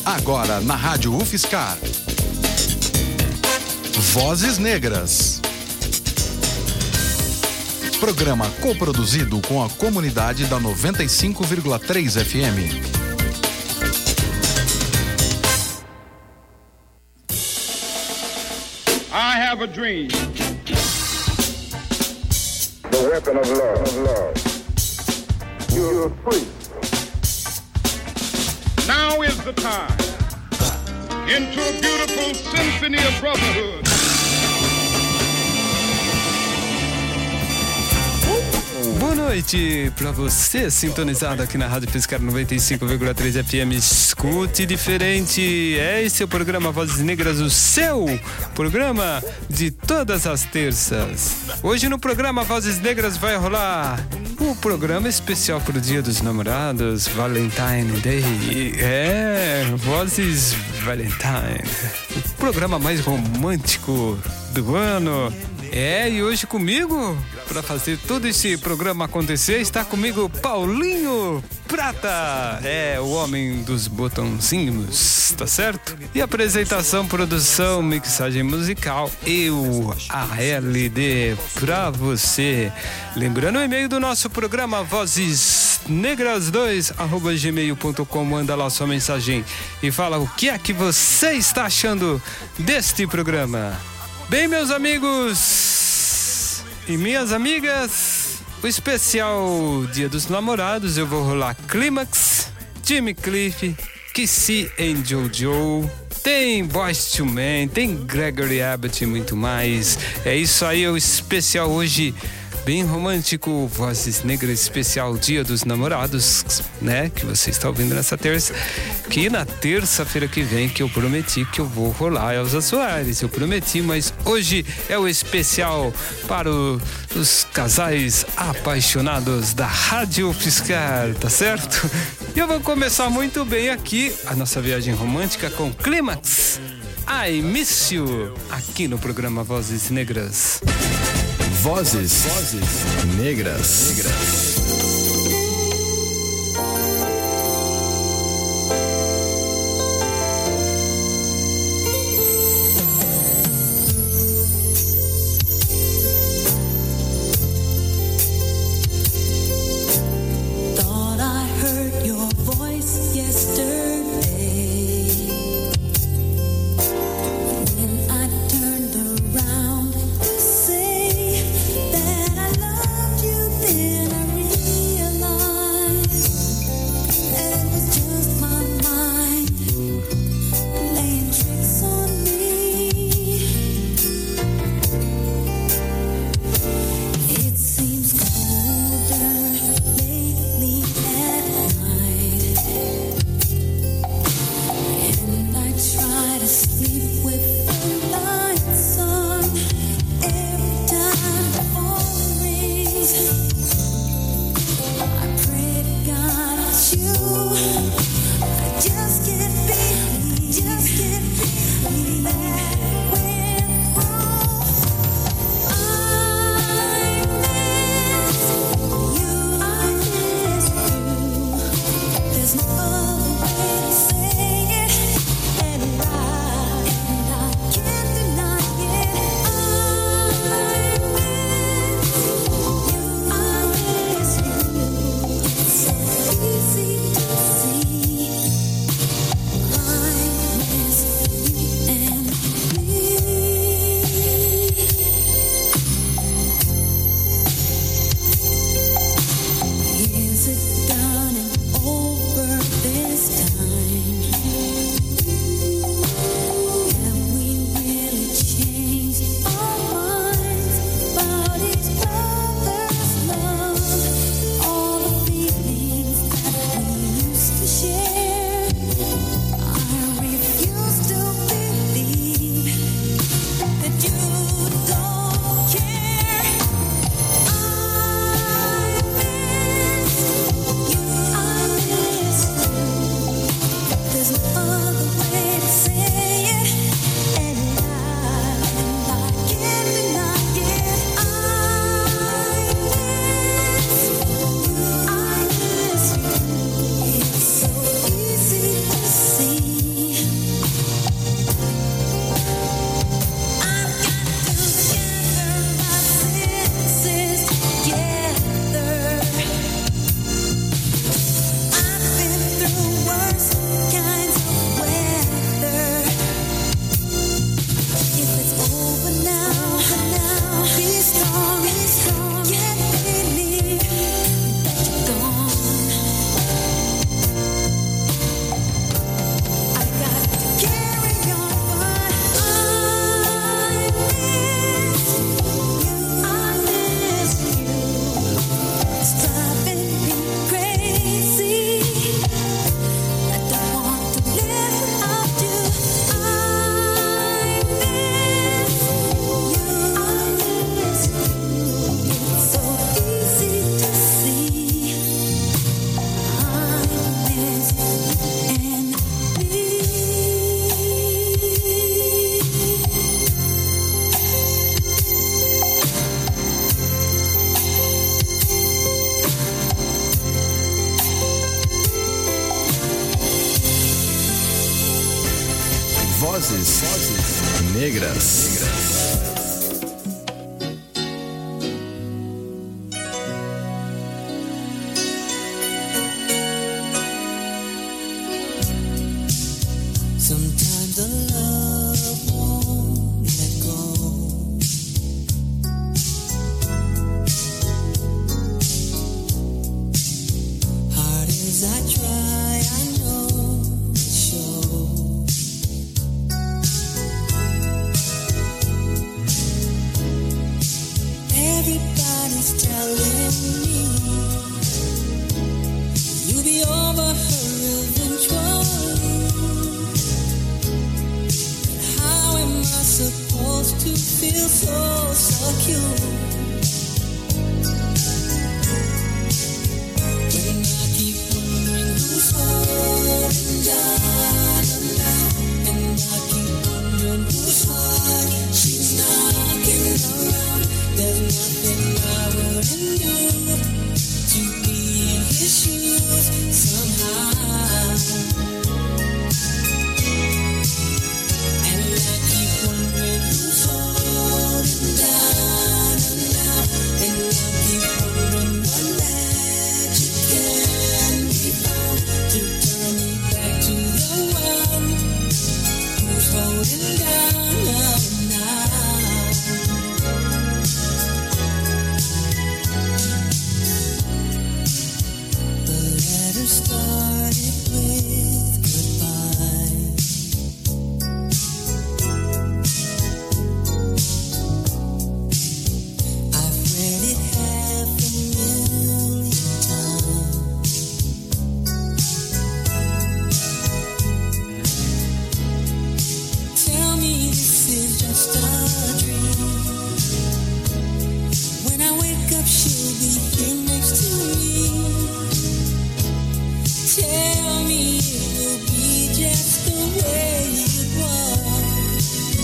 Agora na Rádio UFSCar. Vozes Negras. Programa coproduzido com a comunidade da 95,3 FM. I have a dream. The weapon of love. You are free. Now is the time into a beautiful symphony of brotherhood. Boa noite pra você, sintonizado aqui na Rádio UFSCar 95,3 FM. Escute diferente. Esse é o programa Vozes Negras, o seu programa de todas as terças. Hoje no programa Vozes Negras vai rolar o programa especial pro Dia dos Namorados, Valentine Day. Vozes Valentine. O programa mais romântico do ano. E hoje comigo, para fazer todo esse programa acontecer, está comigo Paulinho Prata. O homem dos botãozinhos, tá certo? E apresentação, produção, mixagem musical, eu, ALD, pra você. Lembrando o e-mail do nosso programa, vozesnegras2@gmail.com. Manda lá sua mensagem e fala o que é que você está achando deste programa. Bem, meus amigos e minhas amigas, o especial Dia dos Namorados, eu vou rolar Clímax, Jimmy Cliff, Kissy and JoJo, tem Boyz II Men, tem Gregory Abbott e muito mais. É isso aí, o especial hoje bem romântico, Vozes Negras especial Dia dos Namorados, né? Que você está ouvindo nessa terça. Que na terça-feira que vem que eu prometi que eu vou rolar Elza Soares. Eu prometi, mas hoje é o especial para os casais apaixonados da Rádio UFSCar, tá certo? E eu vou começar muito bem aqui a nossa viagem romântica com Clímax, I Miss You, aqui no programa Vozes Negras. Vozes Negras. Is it done and over this? Vozes Negras. Sometimes the love won't let go. Hard as I try, I know it's sure. Everybody's telling me you'll be over her eventually. How am I supposed to feel so secure when I keep wondering who's holding down now, and I keep wondering whose heart she's knocking around. There's nothing I wouldn't do to be in his shoes somehow. And I keep wondering who's holding down now. And I keep wondering what magic can be found to turn me back to the one who's holding down now. The letter started with goodbye. I've read it 500,000 times. Tell me this is just a dream. When I wake up, she'll be here next to me. Tell me it will be just the way it was.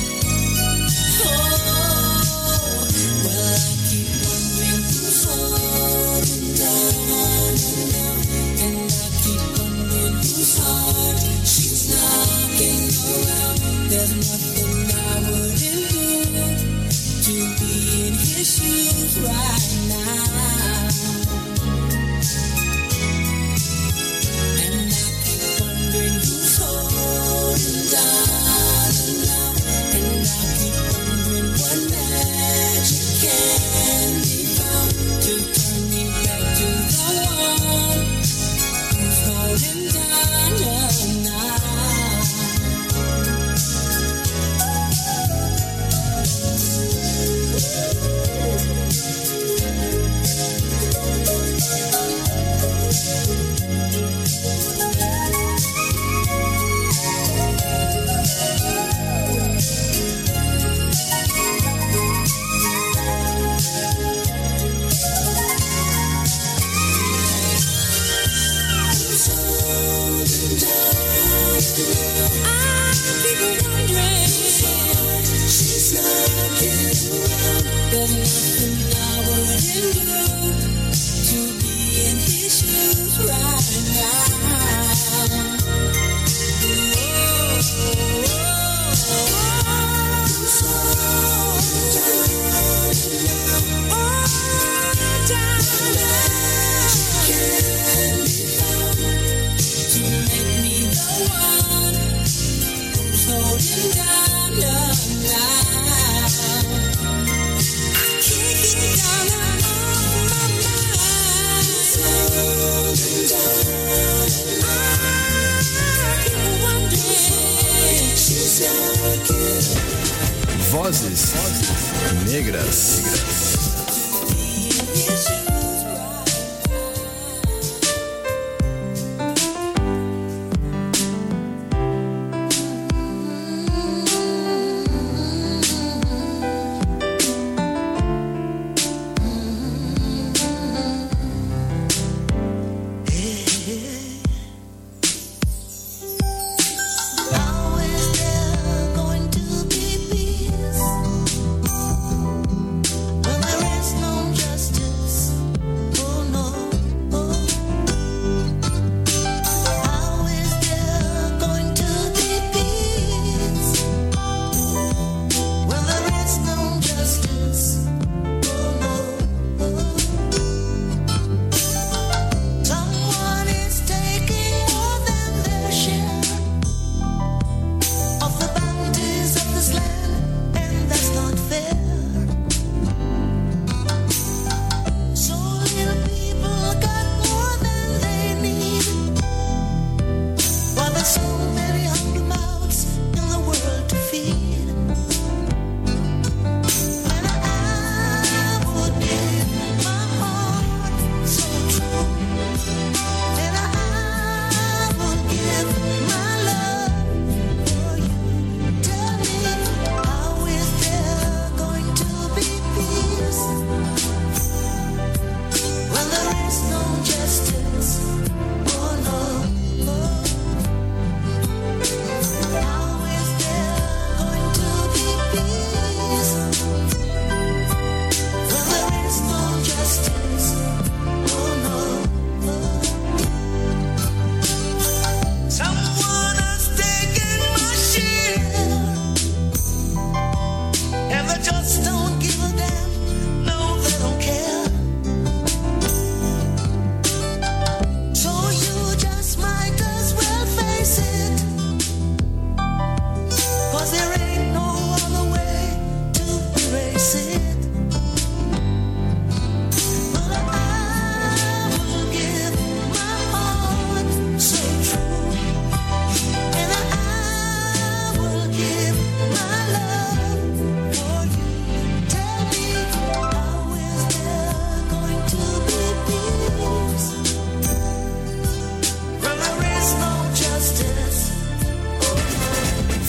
Oh, well, I keep wondering who's holding down now, and I keep wondering whose heart she's knocking around. There's nothing I wouldn't do to be in his shoes right now. And I keep wondering who's holding down now. And I keep wondering what magic can be found to turn me back to the one who's holding down now. There's nothing I wouldn't do to be in his shoes right now. To make me the one who's holding down love now. I can't get down on my mind. Holding down. I keep wondering. She's not Vozes Negras. How is there going to be peace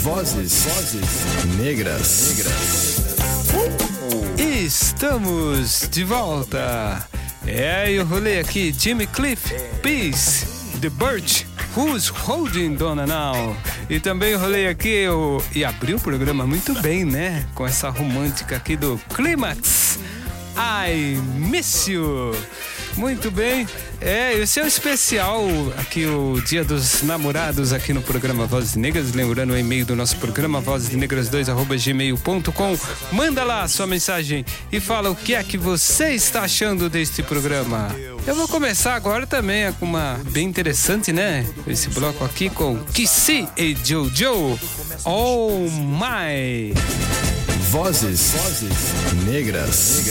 Vozes negras. Estamos de volta. Eu rolei aqui Jimmy Cliff, Peace, The Birch, Who's Holding Donna Now. E também rolei aqui e abri o programa muito bem, né? Com essa romântica aqui do Clímax, I Miss You. Muito bem. Esse é o especial aqui, o Dia dos Namorados aqui no programa Vozes Negras. Lembrando o e-mail do nosso programa, vozesnegras2@gmail.com. Manda lá a sua mensagem e fala o que é que você está achando deste programa. Eu vou começar agora também com uma bem interessante, né? Esse bloco aqui com Kissy e Jojo. Oh my! Vozes negras.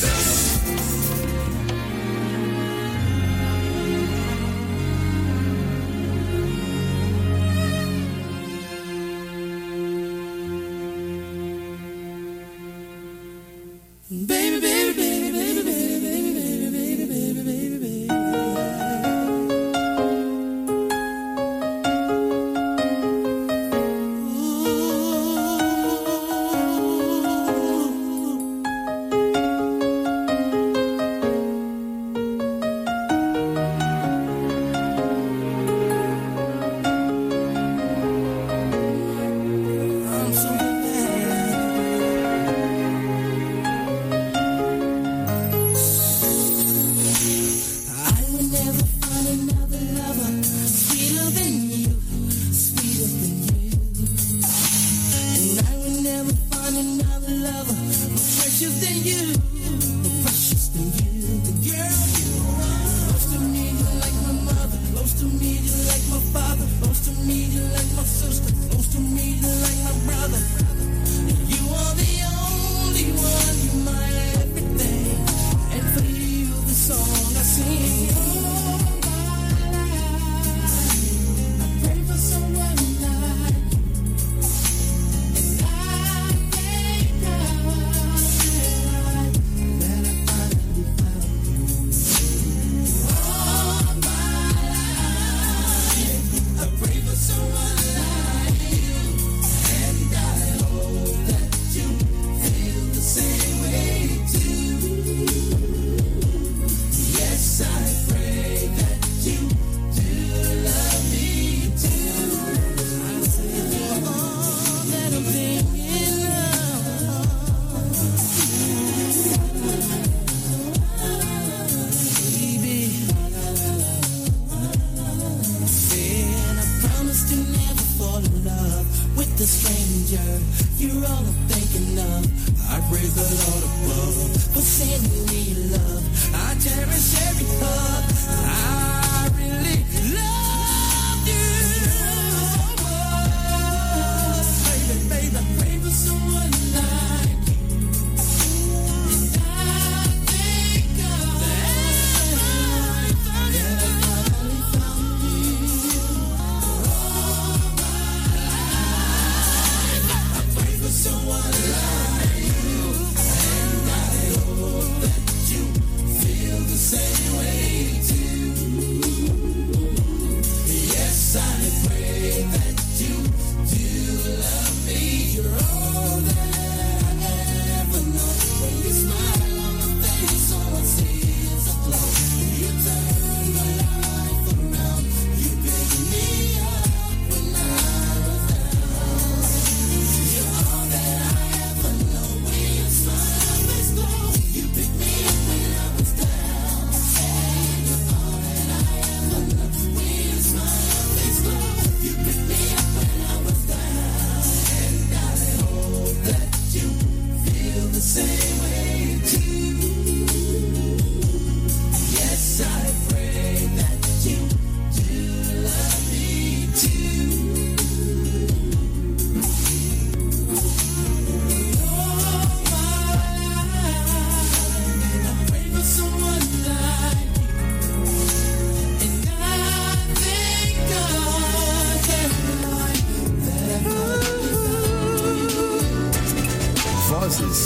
Vozes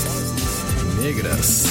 negras.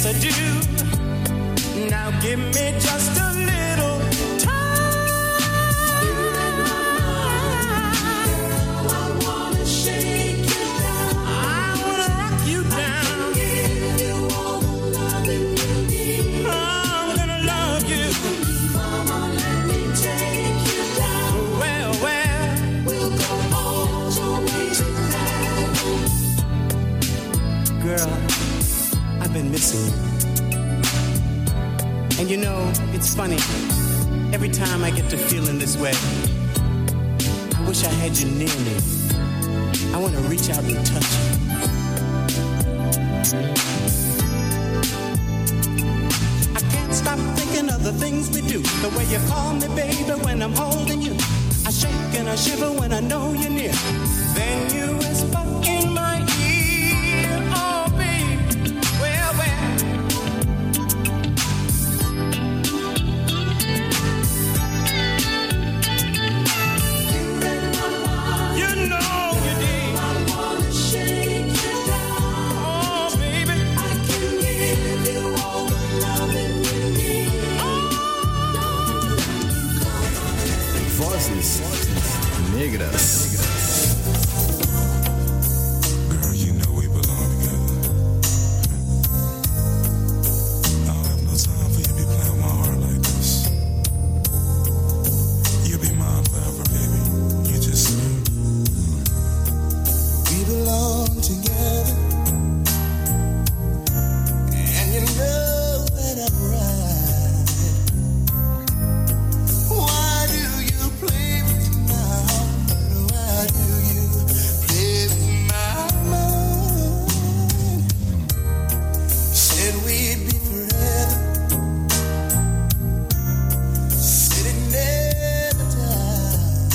yes I do. Now give me just a little time. I wanna shake you down. I wanna rock you down. Give you all the loving you need. I'm gonna love you. Mama, let me take you down. Well, we'll go all the way to heaven. Girl, I've been missing you. And you know, it's funny, every time I get to feeling this way, I wish I had you near me. I want to reach out and touch you. I can't stop thinking of the things we do. The way you call me, baby, when I'm holding you. I shake and I shiver when I know you're near. Then you whisper in my ear, oh, baby, well. Vozes Negras. Girl, you know we belong together. I don't have no time for you to be playing my heart like this. You'll be mine forever, baby. You just know. We belong together. And you know that I'm right. Why do you play with my heart? Why do you play with my mind? Said we'd be forever. Said it never died.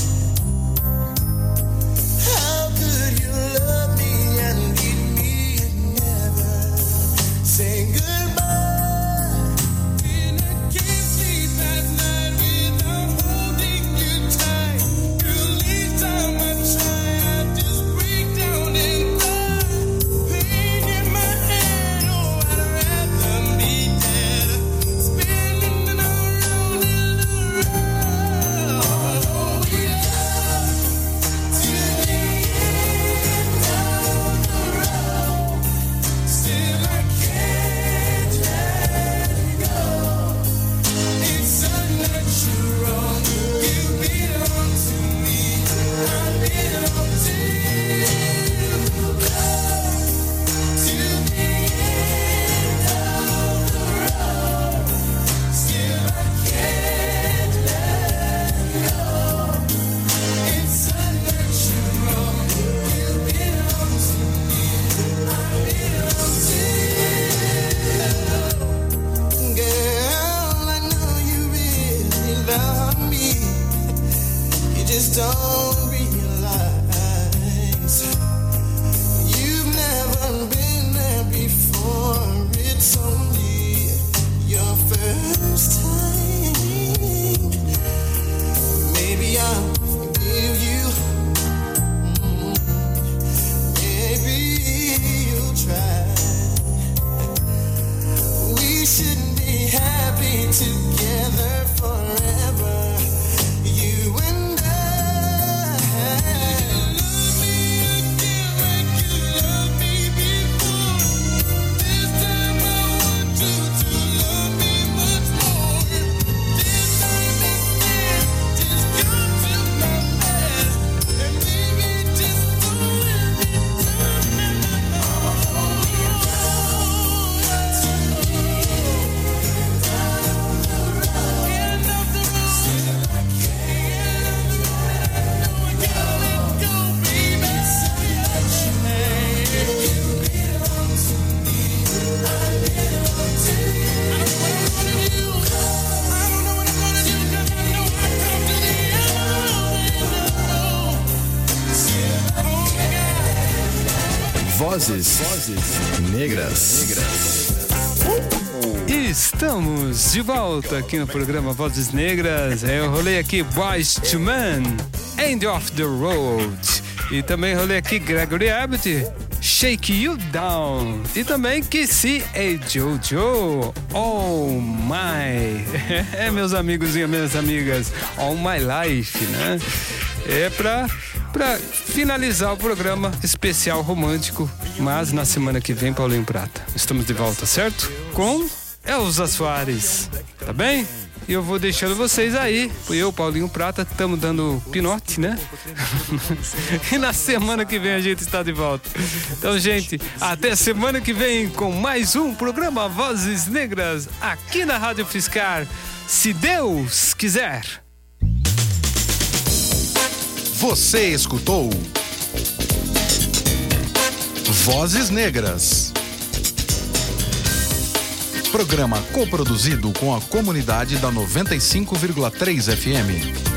How could you love me and leave me and never say goodbye? And I can't sleep at night without holding you tight. Girl, each time I try, I just break down and cry. Pain in my head, oh, I'd rather be dead. Spinning around in the road. Oh, yeah. Till the end of the road. Still I can't let go. It's unnatural. You belong to me. I belong to you. Till the end of the road. Still I can't let go. It's unnatural. You belong to me. I belong to you. Girl, I know you really love me. You just don't realize you've never been there before. It's only your first time. Maybe I'll forgive you. Maybe you'll try. We should be happy together forever, you and I. Love me again like you loved me before. This time I want you to love me much more. This time instead, just come to my bed and maybe just fall in Vozes Negras. Estamos de volta aqui no programa Vozes Negras. Eu rolei aqui Boyz II Men, End of the Road. E também rolei aqui Gregory Abbott, Shake You Down. E também Kissy e Jojo, Oh My. Meus amigos e minhas amigas, All My Life, né? É pra finalizar o programa especial romântico. Mas na semana que vem, Paulinho Prata, estamos de volta, certo? Com Elza Soares, tá bem? E eu vou deixando vocês aí. Eu, Paulinho Prata, estamos dando pinote, né? E na semana que vem a gente está de volta. Então, gente, até semana que vem com mais um programa Vozes Negras aqui na Rádio Fiscar, se Deus quiser. Você escutou Vozes Negras. Programa coproduzido com a comunidade da 95,3 FM.